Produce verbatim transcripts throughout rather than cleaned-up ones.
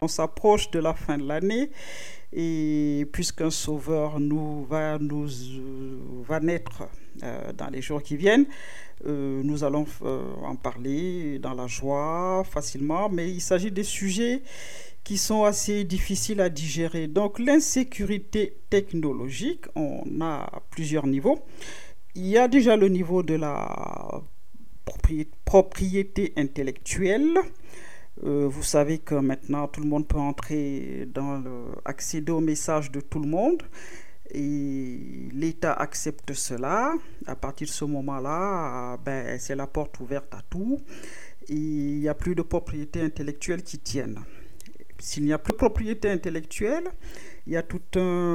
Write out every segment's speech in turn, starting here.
on s'approche de la fin de l'année et puisqu'un sauveur nous va, nous, euh, va naître euh, dans les jours qui viennent, euh, nous allons euh, en parler dans la joie facilement, mais il s'agit des sujets qui sont assez difficiles à digérer. Donc l'insécurité technologique, on a plusieurs niveaux. Il y a déjà le niveau de la propriété intellectuelle. Euh, vous savez que maintenant tout le monde peut entrer dans le, accéder aux messages de tout le monde et l'État accepte cela. À partir de ce moment-là, ben, c'est la porte ouverte à tout et il n'y a plus de propriété intellectuelle qui tienne. S'il n'y a plus de propriété intellectuelle, il y a tout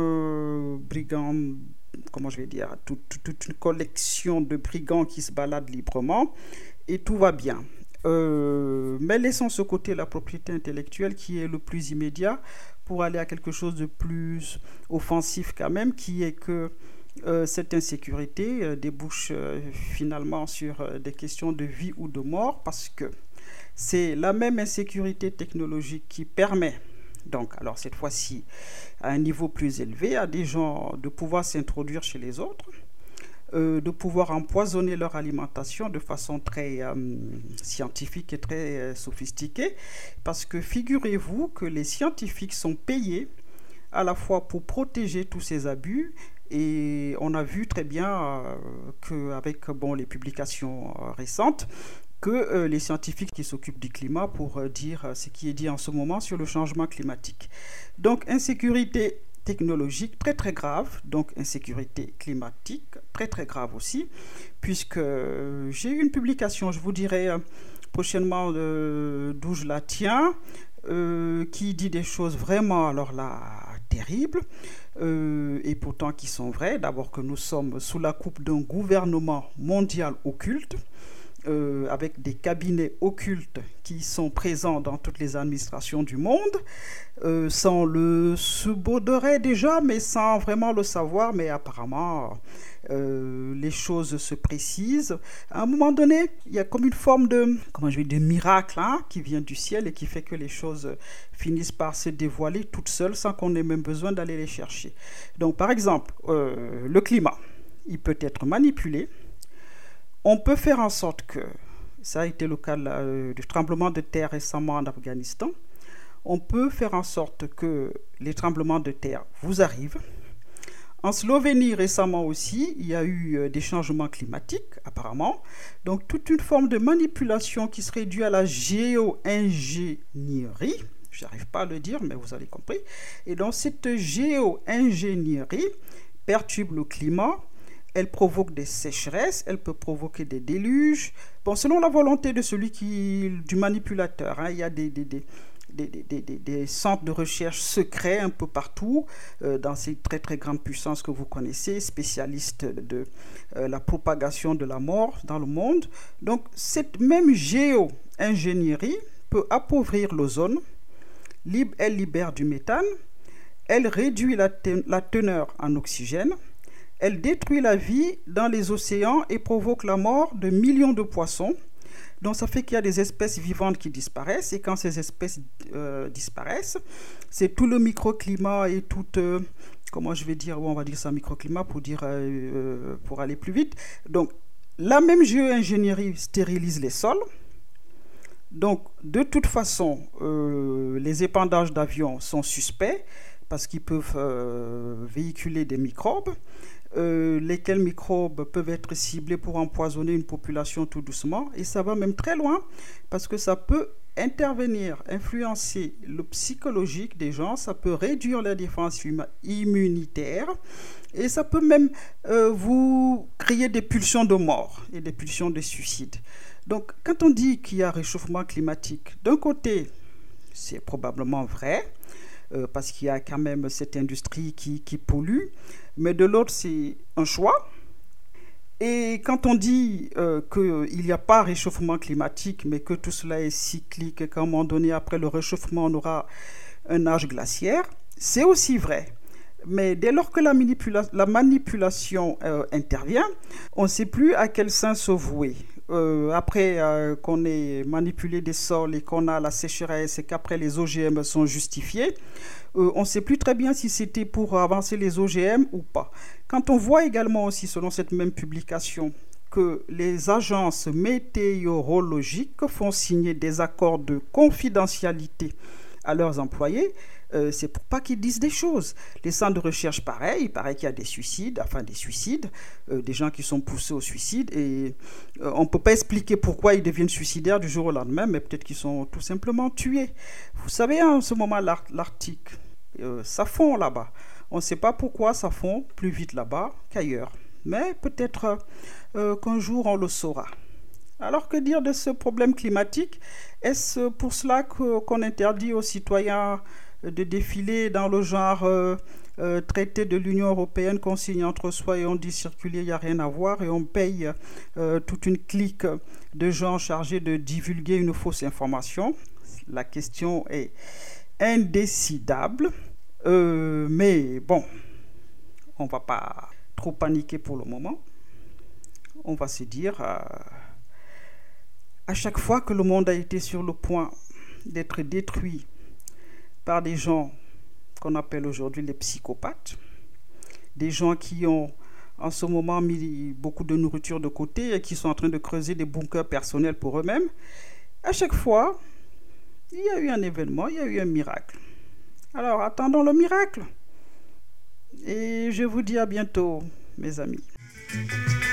un brigand, comment je vais dire, tout, tout, toute une collection de brigands qui se baladent librement et tout va bien. Euh, mais laissons ce côté la propriété intellectuelle qui est le plus immédiat pour aller à quelque chose de plus offensif quand même, qui est que euh, cette insécurité euh, débouche euh, finalement sur euh, des questions de vie ou de mort, parce que c'est la même insécurité technologique qui permet, donc, alors cette fois-ci, à un niveau plus élevé, à des gens de pouvoir s'introduire chez les autres, euh, de pouvoir empoisonner leur alimentation de façon très euh, scientifique et très euh, sophistiquée, parce que figurez-vous que les scientifiques sont payés à la fois pour protéger tous ces abus. Et on a vu très bien euh, qu'avec bon, les publications euh, récentes, que euh, les scientifiques qui s'occupent du climat pour euh, dire euh, ce qui est dit en ce moment sur le changement climatique. Donc, insécurité technologique très très grave, donc insécurité climatique très très grave aussi, puisque euh, j'ai eu une publication, je vous dirai euh, prochainement euh, d'où je la tiens, euh, qui dit des choses vraiment, alors là, terribles, euh, et pourtant qui sont vraies. D'abord que nous sommes sous la coupe d'un gouvernement mondial occulte, Euh, avec des cabinets occultes qui sont présents dans toutes les administrations du monde, euh, sans le subodoré déjà, mais sans vraiment le savoir, mais apparemment euh, les choses se précisent. À un moment donné, il y a comme une forme de, comment je vais dire, de miracle hein, qui vient du ciel et qui fait que les choses finissent par se dévoiler toutes seules sans qu'on ait même besoin d'aller les chercher. Donc par exemple, euh, le climat, il peut être manipulé. On peut faire en sorte que, ça a été le cas euh, du tremblement de terre récemment en Afghanistan, on peut faire en sorte que les tremblements de terre vous arrivent. En Slovénie récemment aussi, il y a eu euh, des changements climatiques apparemment. Donc toute une forme de manipulation qui serait due à la géo-ingénierie. Je n'arrive pas à le dire, mais vous avez compris. Et donc cette géo-ingénierie perturbe le climat. Elle provoque des sécheresses, elle peut provoquer des déluges. Bon, selon la volonté de celui qui, du manipulateur, hein, il y a des, des, des, des, des, des, des centres de recherche secrets un peu partout, euh, dans ces très très grandes puissances que vous connaissez, spécialistes de euh, la propagation de la mort dans le monde. Donc, cette même géo-ingénierie peut appauvrir l'ozone, elle libère du méthane, elle réduit la, ten- la teneur en oxygène. Elle détruit la vie dans les océans et provoque la mort de millions de poissons. Donc ça fait qu'il y a des espèces vivantes qui disparaissent. Et quand ces espèces euh, disparaissent, c'est tout le microclimat et tout, euh, comment je vais dire, on va dire ça microclimat pour, dire, euh, pour aller plus vite. Donc la même géo-ingénierie stérilise les sols. Donc de toute façon, euh, les épandages d'avions sont suspects parce qu'ils peuvent euh, véhiculer des microbes. Euh, lesquels microbes peuvent être ciblés pour empoisonner une population tout doucement, et ça va même très loin parce que ça peut intervenir, influencer le psychologique des gens, ça peut réduire la défense immunitaire et ça peut même euh, vous créer des pulsions de mort et des pulsions de suicide. Donc quand on dit qu'il y a réchauffement climatique, d'un côté c'est probablement vrai, Euh, parce qu'il y a quand même cette industrie qui, qui pollue, mais de l'autre, c'est un choix. Et quand on dit euh, qu'il n'y a pas réchauffement climatique, mais que tout cela est cyclique, et qu'à un moment donné, après le réchauffement, on aura un âge glaciaire, c'est aussi vrai. Mais dès lors que la, manipula- la manipulation euh, intervient, on ne sait plus à quel sein se vouer. euh, après euh, qu'on ait manipulé des sols et qu'on a la sécheresse et qu'après les O G M sont justifiés, euh, on ne sait plus très bien si c'était pour avancer les O G M ou pas. Quand on voit également aussi, selon cette même publication, que les agences météorologiques font signer des accords de confidentialité à leurs employés, euh, c'est pour pas qu'ils disent des choses. Les centres de recherche, pareil, il paraît qu'il y a des suicides, enfin des suicides, euh, des gens qui sont poussés au suicide, et euh, on ne peut pas expliquer pourquoi ils deviennent suicidaires du jour au lendemain, mais peut-être qu'ils sont tout simplement tués. Vous savez, en ce moment, l'Arctique, euh, ça fond là-bas. On ne sait pas pourquoi ça fond plus vite là-bas qu'ailleurs, mais peut-être euh, qu'un jour on le saura. Alors que dire de ce problème climatique? Est-ce pour cela que, qu'on interdit aux citoyens de défiler dans le genre euh, euh, traité de l'Union européenne qu'on signe entre soi et on dit circuler, il n'y a rien à voir et on paye euh, toute une clique de gens chargés de divulguer une fausse information? La question est indécidable, euh, mais bon, on ne va pas trop paniquer pour le moment. On va se dire... Euh, À chaque fois que le monde a été sur le point d'être détruit par des gens qu'on appelle aujourd'hui les psychopathes, des gens qui ont en ce moment mis beaucoup de nourriture de côté et qui sont en train de creuser des bunkers personnels pour eux-mêmes, à chaque fois, il y a eu un événement, il y a eu un miracle. Alors attendons le miracle. Et je vous dis à bientôt, mes amis.